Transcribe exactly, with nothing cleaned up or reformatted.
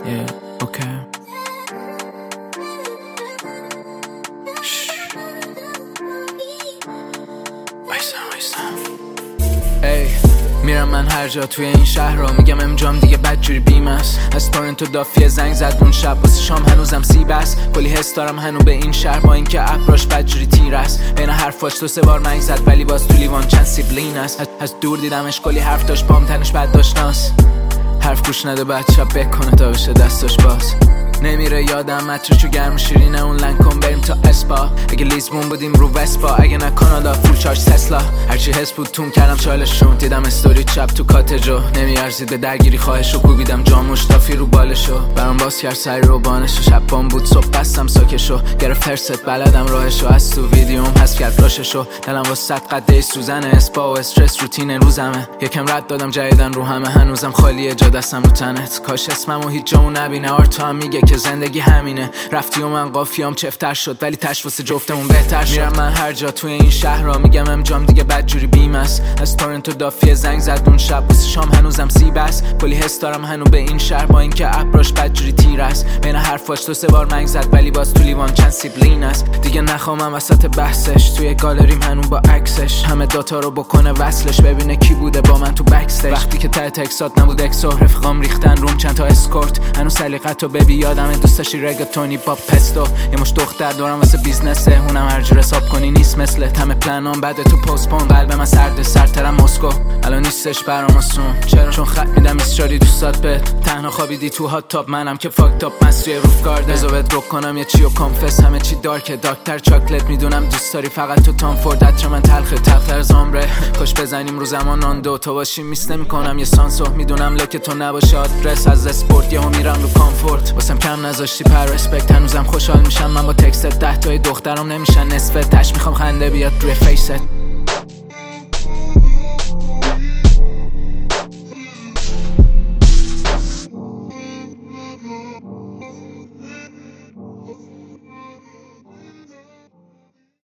Yeah, okay. ای میرم من هر جا توی این شهر را، میگم امجام دیگه بدجوری بیم است. از تورنتو دافیه زنگ زد اون شب واسه شام، هنوزم سیب است. کلی حس دارم هنو به این شهر با اینکه ابراش بدجوری تیر است. بین حرفاش تو سه بار منگ زد ولی باز تو لیوان چند سیبلین است. از, از دور دیدمش کلی حرف داشت پام تنش بد داشتناس. حرف گوش نده بعد شب بکنه تا بشه دستاش باز. نمیره یادم مترشو گرم شیرینه اون لنکن بریم تا اسپا. اگه لیزبون بودیم رو وسپا، اگه نه کانادا فول چارج تسلا. هرچی حس بود تون کردم چالشون، دیدم استوری چپ تو کاتجو. نمیارزید به درگیری خواهشو، کوبیدم جاموش تافی رو بالشو. برام باز کرد سری رو بانشو، شب بام بود صبح بستم ساکشو. گرفت فرست بلدم راهشو، از تو ویدیوم پس کرد راششو. دلم با صد قده سوزن اسپا و استرس روتین روزمه. یکم رد دادم جدیدن رو همه، هنوزم خالیه جا دستم رو تنت. کاش اسممو هیچ جا نبینه، آرتا هم میگه که زندگی همینه. رفتی و من قافیام چفتر شد ولی تش واسه جفتمون بهتر شد. میرم من هر جا توی این شهر را، میگم امجام دیگه بدجوری بیم است. از تورنتو دافیه زنگ زد اون شب واسه شام، هنوزم سیب است. کلی حس دارم هنو به این شهر با اینکه ابراش بدجوری تیر است. بین حرفاش تو سه بار منگ زد ولی باز تو لیوان چند سیبلین است. دیگه نخوامم وسط بحثش، توی گالریم هنو با عکسش. همه داتا رو بکنه وصلش، ببینه کی بوده با من تو بکستیج. وقتی که ته تکسات نبود اکس و رفقام ریختن روم چند تا اسکورت. هنو سلیقتو ببی یادم دوست داشتی رگتونی با پستو. یه مش دختر دارم واسه بیزنسه، اونم هر جور حساب کنی نیست مثل همه پلنام بعد تو پستپون. قلب من سرد سرترم مسکو الان نیستش برام آسون. چرا؟ چون خط میدم استوری دوستات بهت. تنها خوابیدی تو هات تاپ، منم که فاک تاپ مسری روف گارد. بذار بهت رو کنم یه چیو کانفس، همه چی دارکه داکتر چاکلت. میدونم دوست داری فقط تو تام فورد، عطر من تلخه تختر زامره. کاش بزنیم رو زمان آن دو تو باشی، میس نمیکنم یه سانسو. میدونم لکه تو نباشه آدرس از اسپورت، یهو میرم رو کامفورت. واسم کم نذاشتی پر رسپکت، هنوزم خوشحال میشم من با تکست. ده تای دخترام نمیشن نصفه، تش میخوام خنده بیاد روی فیست.